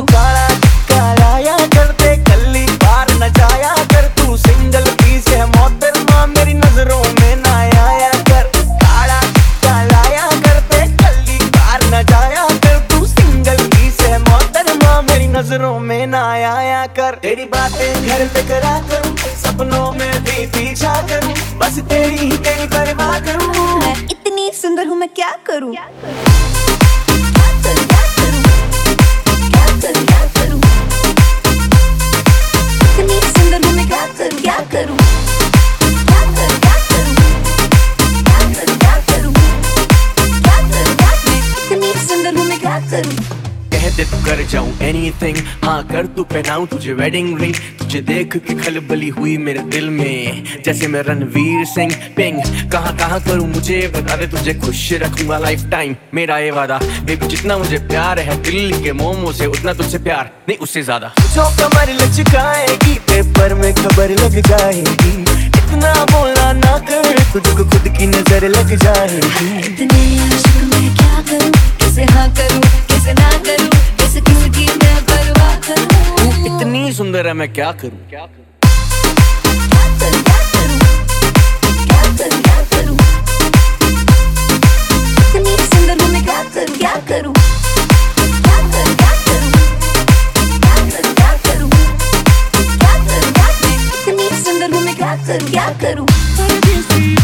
काला टिक्का लाया कर, दे कल्ली बार न जाया कर। तू सिंगल पीस है मोहतरमा, मेरी नजरों में ना आया कर। काला टिक्का लाया कर, दे कल्ली बार न जाया कर। तू सिंगल पीस है मोहतरमा, मेरी नजरों में ना आया कर। तेरी बातें घर पे करा करूं, सपनों में भी पीछा करूं, बस तेरी ही तेरी परवाह करूं। मैं इतनी सुंदर हूँ, मैं क्या करूँ? इतनी सुंदर हूँ, मैं क्या करूँ? क्या करूँ? इतनी सुंदर हूँ, मैं क्या करूँ? कह दे तू कर जाऊं एनीथिंग, हाँ कर तू पहनाऊं तुझे वेडिंग रिंग। तुझे देख के खलबली हुई मेरे दिल में, जैसे मैं रणवीर सिंह। पिंग कहाँ कहाँ करूं मुझे बता दे, तुझे खुश रखूंगा लाइफ टाइम, मेरा ये वादा। बेबी जितना मुझे प्यार है दिल्ली के मोमो से, उतना तुझसे प्यार नहीं उससे ज्यादा। जो कमर लचकाएगी पेपर में खबर लग जाएगी। इतना बोलना ना कर, तुझको खुद की नजर लग जाएगी। इतने आशिक मैं क्या करूँ? कैसे हाँ करूँ, कैसे ना करूँ, कैसे किसकी मैं परवाह करूँ? इतनी सुंदर है मैं क्या करूँ? इतनी सुंदर हूँ मैं क्या करूँ? क्या करूँ? इतनी सुंदर हूँ मैं क्या करूँ? क्या करूँ?